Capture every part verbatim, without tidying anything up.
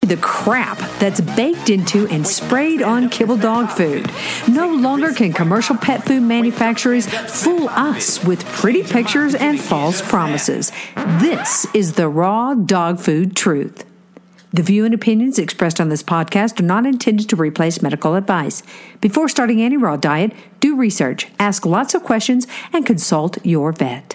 the crap that's baked into and sprayed on kibble dog food. No longer can commercial pet food manufacturers fool us with pretty pictures and false promises. This is the raw dog food truth. The view and opinions expressed on this podcast are not intended to replace medical advice. Before starting any raw diet, do research, ask lots of questions, and consult your vet.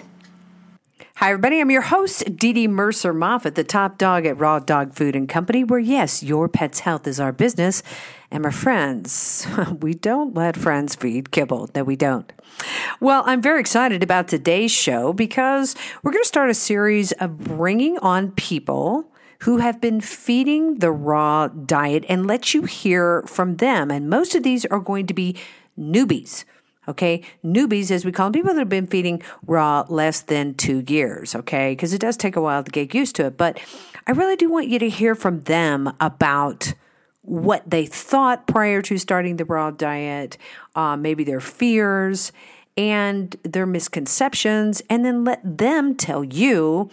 Hi, everybody. I'm your host, Dee Dee Mercer Moffat, the top dog at Raw Dog Food and Company, where, yes, your pet's health is our business. And my friends, we don't let friends feed kibble. No, we don't. Well, I'm very excited about today's show because we're going to start a series of bringing on people who have been feeding the raw diet and let you hear from them. And most of these are going to be newbies, okay? Newbies, as we call them, people that have been feeding raw less than two years, okay? Because it does take a while to get used to it. But I really do want you to hear from them about what they thought prior to starting the raw diet, uh, maybe their fears and their misconceptions, and then let them tell you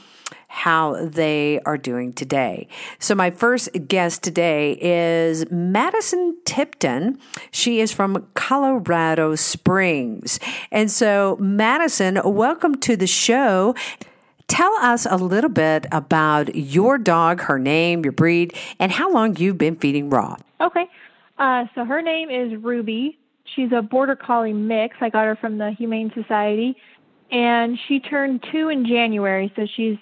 how they are doing today. So my first guest today is Madison Tipton. She is from Colorado Springs. And so Madison, welcome to the show. Tell us a little bit about your dog, her name, your breed, and how long you've been feeding raw. Okay. Uh, so her name is Ruby. She's a Border Collie mix. I got her from the Humane Society. And she turned two in January, so she's,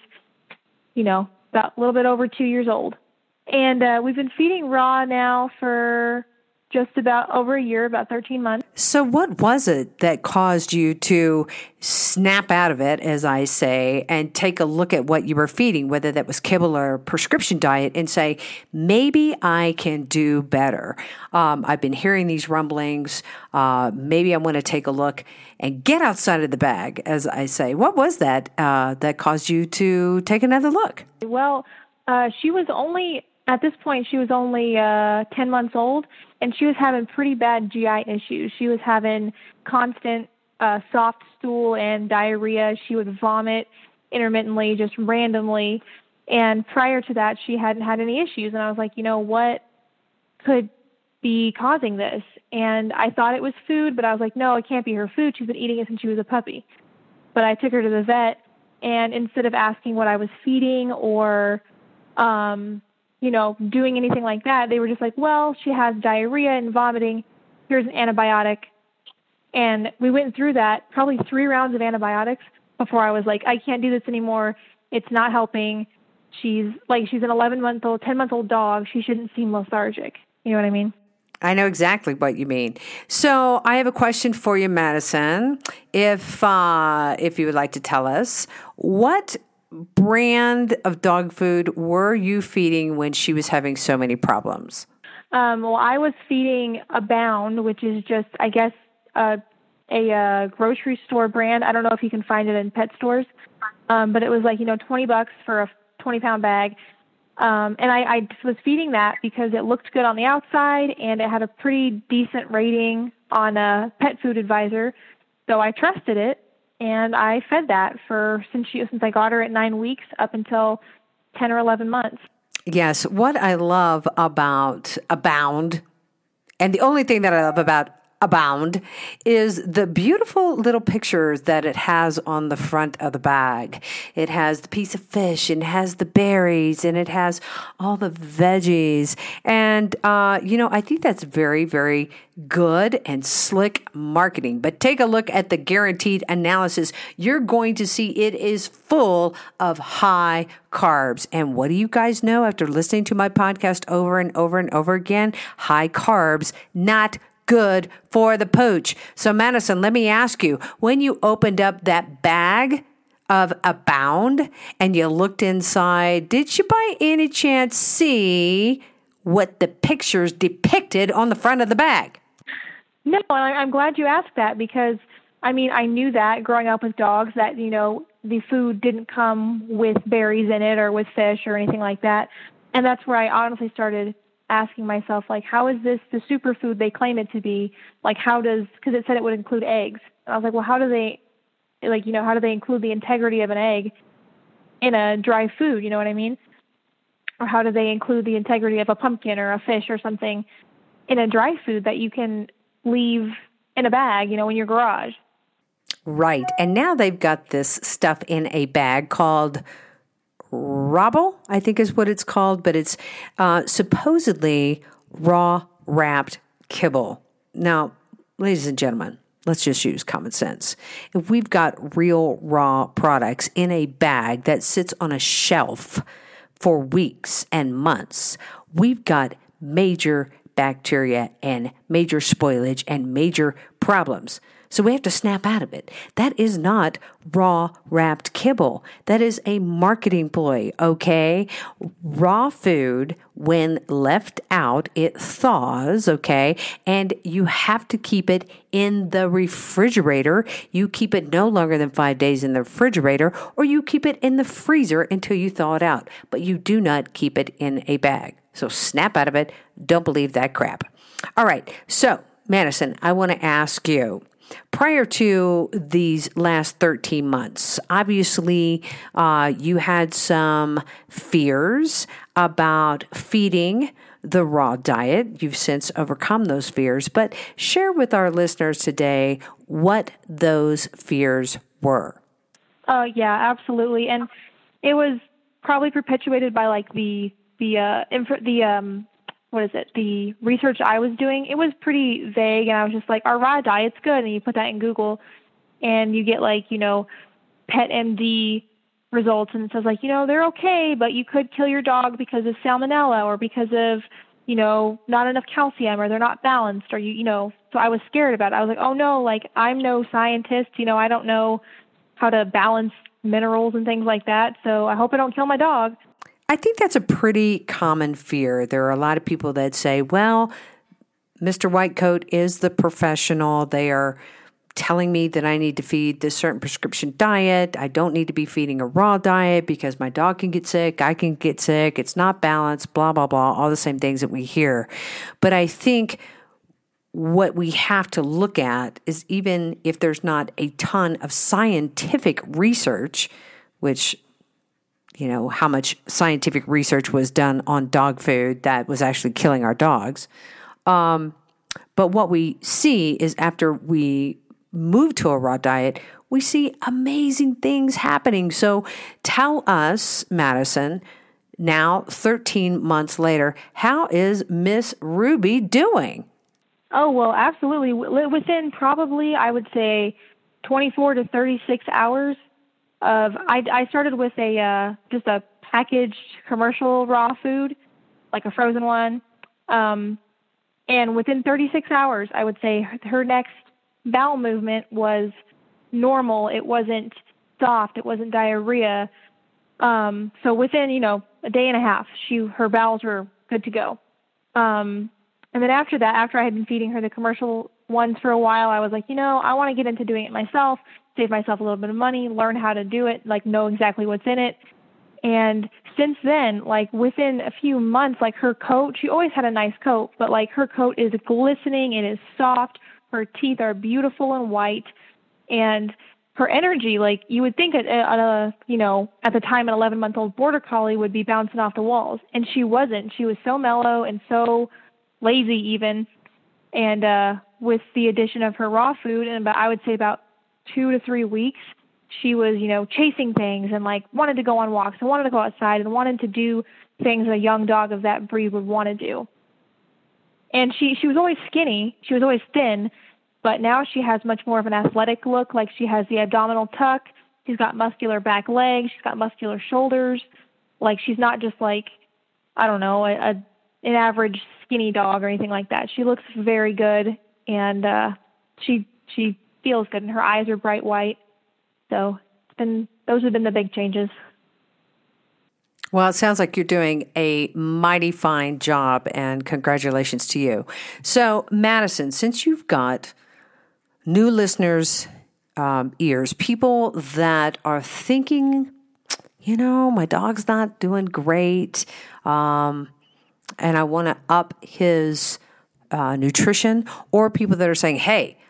you know, about a little bit over two years old. And uh, we've been feeding raw now for just about over a year, about thirteen months. So what was it that caused you to snap out of it, as I say, and take a look at what you were feeding, whether that was kibble or prescription diet, and say, maybe I can do better? Um, I've been hearing these rumblings. Uh, maybe I want to take a look and get outside of the bag, as I say. What was that uh, that caused you to take another look? Well, uh, she was only, at this point, she was only uh, ten months old, and she was having pretty bad G I issues. She was having constant uh, soft stool and diarrhea. She would vomit intermittently, just randomly. And prior to that, she hadn't had any issues. And I was like, you know, what could be causing this? And I thought it was food, but I was like, no, it can't be her food. She's been eating it since she was a puppy. But I took her to the vet, and instead of asking what I was feeding or, um, you know, doing anything like that, they were just like, well, she has diarrhea and vomiting. Here's an antibiotic. And we went through that, probably three rounds of antibiotics before I was like, I can't do this anymore. It's not helping. She's like, she's an eleven-month-old, ten-month-old dog. She shouldn't seem lethargic. You know what I mean? I know exactly what you mean. So I have a question for you, Madison. If uh, if you would like to tell us, what brand of dog food were you feeding when she was having so many problems? Um, well, I was feeding Abound, which is just, I guess, uh, a uh, grocery store brand. I don't know if you can find it in pet stores, um, but it was like, you know, twenty bucks for a twenty-pound bag. Um, and I, I was feeding that because it looked good on the outside, and it had a pretty decent rating on a Pet Food Advisor. So I trusted it. And I fed that for since she since I got her at nine weeks up until ten or eleven months. Yes, what I love about Abound, and the only thing that I love about Abound is the beautiful little pictures that it has on the front of the bag. It has the piece of fish, and it has the berries, and it has all the veggies. And, uh, you know, I think that's very, very good and slick marketing. But take a look at the guaranteed analysis. You're going to see it is full of high carbs. And what do you guys know after listening to my podcast over and over and over again? High carbs, not good for the pooch. So Madison, let me ask you, when you opened up that bag of Abound and you looked inside, did you by any chance see what the pictures depicted on the front of the bag? No, and I'm glad you asked that because, I mean, I knew that growing up with dogs that, you know, the food didn't come with berries in it or with fish or anything like that. And that's where I honestly started asking myself, like, how is this the superfood they claim it to be? Like, how does, because it said it would include eggs. And I was like, well, how do they, like, you know, how do they include the integrity of an egg in a dry food? You know what I mean? or how do they include the integrity of a pumpkin or a fish or something in a dry food that you can leave in a bag, you know, in your garage? Right. And now they've got this stuff in a bag called Rabo, I think is what it's called, but it's uh, supposedly raw wrapped kibble. Now, ladies and gentlemen, let's just use common sense. If we've got real raw products in a bag that sits on a shelf for weeks and months, we've got major bacteria and major spoilage and major problems. So we have to snap out of it. That is not raw wrapped kibble. That is a marketing ploy, okay? Raw food, when left out, it thaws, okay? And you have to keep it in the refrigerator. You keep it no longer than five days in the refrigerator, or you keep it in the freezer until you thaw it out. But you do not keep it in a bag. So snap out of it. Don't believe that crap. All right. So, Madison, I want to ask you, prior to these last thirteen months, obviously uh, you had some fears about feeding the raw diet. You've since overcome those fears, but share with our listeners today what those fears were. Oh, yeah, absolutely. And it was probably perpetuated by like the, the, uh, inf- the, um, what is it, the research I was doing. It was pretty vague, and I was just like, our raw diet's good, and you put that in Google, and you get like, you know, Pet M D results, and it says like, you know, they're okay, but you could kill your dog because of salmonella or because of, you know, not enough calcium, or they're not balanced, or you, you know, so I was scared about it. I was like, oh no, like I'm no scientist, you know, I don't know how to balance minerals and things like that, so I hope I don't kill my dog. I think that's a pretty common fear. There are a lot of people that say, well, Mister Whitecoat is the professional. They are telling me that I need to feed this certain prescription diet. I don't need to be feeding a raw diet because my dog can get sick. I can get sick. It's not balanced, blah, blah, blah, all the same things that we hear. But I think what we have to look at is, even if there's not a ton of scientific research, which, you know, how much scientific research was done on dog food that was actually killing our dogs. Um, but what we see is, after we move to a raw diet, we see amazing things happening. So tell us, Madison, now thirteen months later, how is Miss Ruby doing? Oh, well, absolutely. Within probably, I would say, twenty-four to thirty-six hours of, I, I started with a uh, just a packaged commercial raw food, like a frozen one. Um, and within thirty-six hours, I would say her, her next bowel movement was normal. It wasn't soft. It wasn't diarrhea. Um, so within, you know, a day and a half, she her bowels were good to go. Um, and then after that, after I had been feeding her the commercial ones for a while, I was like, you know, I want to get into doing it myself, save myself a little bit of money, learn how to do it, like know exactly what's in it. And since then, like within a few months, like her coat, she always had a nice coat, but like her coat is glistening, it is soft, her teeth are beautiful and white, and her energy, like you would think at a, you know, at the time an eleven month old border collie would be bouncing off the walls. And she wasn't. She was so mellow and so lazy even. And uh, with the addition of her raw food, and about, I would say about two to three weeks, she was, you know, chasing things and like wanted to go on walks and wanted to go outside and wanted to do things a young dog of that breed would want to do. And she, she was always skinny. She was always thin, but now she has much more of an athletic look. Like she has the abdominal tuck. She's got muscular back legs. She's got muscular shoulders. Like she's not just like, I don't know, a, a an average skinny dog or anything like that. She looks very good, and uh, she she feels good, and her eyes are bright white. So it's been those have been the big changes. Well, it sounds like you're doing a mighty fine job, and congratulations to you. So, Madison, since you've got new listeners' um, ears, people that are thinking, you know, my dog's not doing great, um, and I want to up his uh, nutrition, or people that are saying, hey,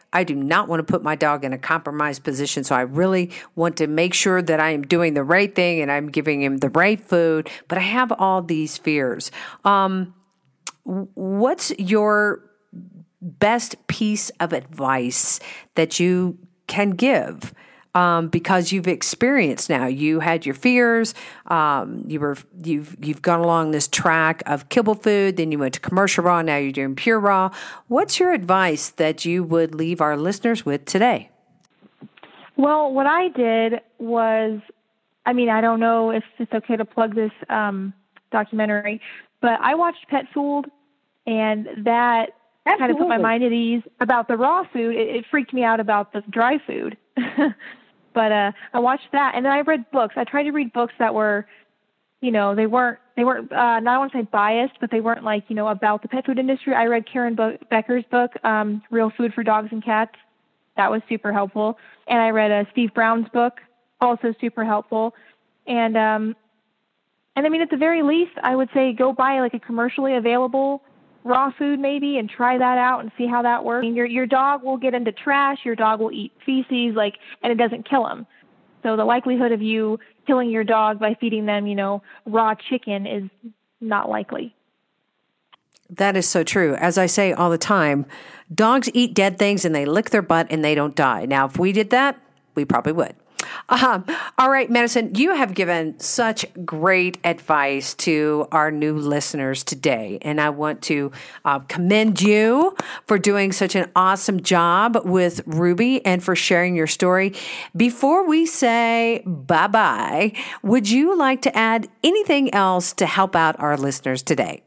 I do not want to put my dog in a compromised position. So I really want to make sure that I am doing the right thing and I'm giving him the right food. But I have all these fears. Um, what's your best piece of advice that you can give? Um, because you've experienced now, you had your fears, um, you were, you've, you've gone along this track of kibble food, then you went to commercial raw, now you're doing pure raw. What's your advice that you would leave our listeners with today? Well, what I did was, I mean, I don't know if it's okay to plug this um, documentary, but I watched Pet Fooled, and that Absolutely. kind of put my mind at ease about the raw food. It, it freaked me out about the dry food. But uh, I watched that, and then I read books. I tried to read books that were, you know, they weren't, they weren't, uh, not I want to say biased, but they weren't like, you know, about the pet food industry. I read Karen Bo- Becker's book, um, Real Food for Dogs and Cats. That was super helpful. And I read uh, Steve Brown's book, also super helpful. And, um, and I mean, at the very least, I would say go buy like a commercially available raw food maybe and try that out and see how that works. I mean, your your dog will get into trash, your dog will eat feces, like, and it doesn't kill him. So the likelihood of you killing your dog by feeding them, you know, raw chicken is not likely. That is so true. As I say all the time, dogs eat dead things and they lick their butt and they don't die. Now, if we did that, we probably would. Uh, all right, Madison, you have given such great advice to our new listeners today, and I want to uh, commend you for doing such an awesome job with Ruby and for sharing your story. Before we say bye-bye, would you like to add anything else to help out our listeners today?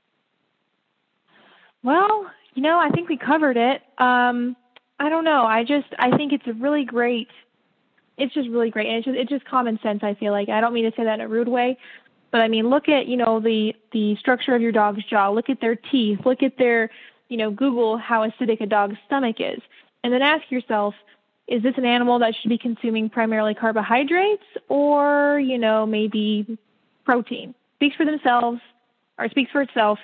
Well, you know, I think we covered it. Um, I don't know. I just, I think it's a really great It's just really great. And it's just, it's just common sense, I feel like. I don't mean to say that in a rude way, but I mean, look at, you know, the, the structure of your dog's jaw. Look at their teeth. Look at their, you know, Google how acidic a dog's stomach is. And then ask yourself, is this an animal that should be consuming primarily carbohydrates or, you know, maybe protein? Speaks for themselves or speaks for itself.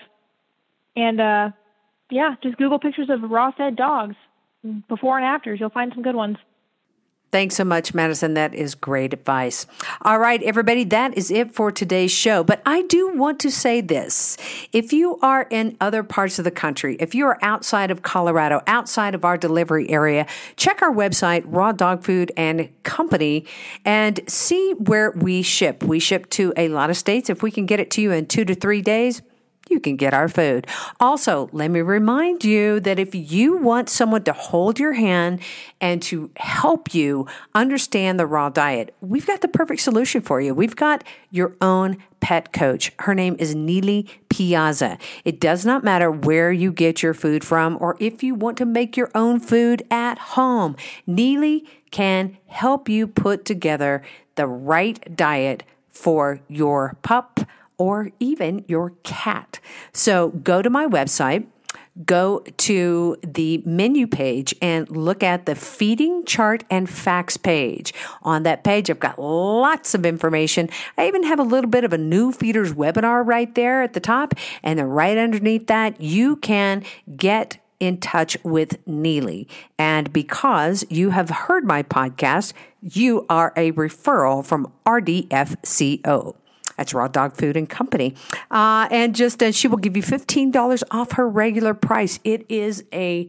And, uh, yeah, just Google pictures of raw-fed dogs, before and afters. You'll find some good ones. Thanks so much, Madison. That is great advice. All right, everybody, that is it for today's show. But I do want to say this. If you are in other parts of the country, if you are outside of Colorado, outside of our delivery area, check our website, Raw Dog Food and Company, and see where we ship. We ship to a lot of states. If we can get it to you in two to three days, you can get our food. Also, let me remind you that if you want someone to hold your hand and to help you understand the raw diet, we've got the perfect solution for you. We've got your own pet coach. Her name is Neely Piazza. It does not matter where you get your food from or if you want to make your own food at home. Neely can help you put together the right diet for your pup or even your cat. So go to my website, go to the menu page and look at the feeding chart and facts page. On that page, I've got lots of information. I even have a little bit of a new feeders webinar right there at the top. And then right underneath that, you can get in touch with Neely. And because you have heard my podcast, you are a referral from R D F C O. That's Raw Dog Food and Company. Uh, and just, uh, she will give you fifteen dollars off her regular price. It is a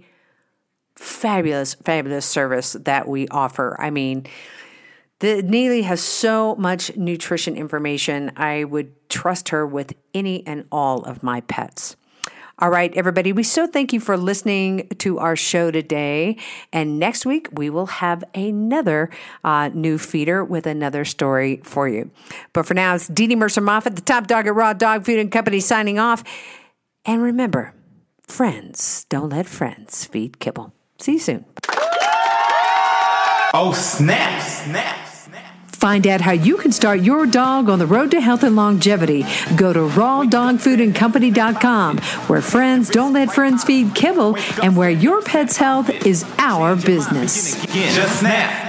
fabulous, fabulous service that we offer. I mean, the Neely has so much nutrition information. I would trust her with any and all of my pets. All right, everybody, we so thank you for listening to our show today. And next week, we will have another uh, new feeder with another story for you. But for now, it's Dee Dee Mercer Moffat, the top dog at Raw Dog Food and Company, signing off. And remember, friends, don't let friends feed kibble. See you soon. Oh, snap, snap. Find out how you can start your dog on the road to health and longevity. Go to raw dog food and company dot com, where friends don't let friends feed kibble and where your pet's health is our business. Just snap.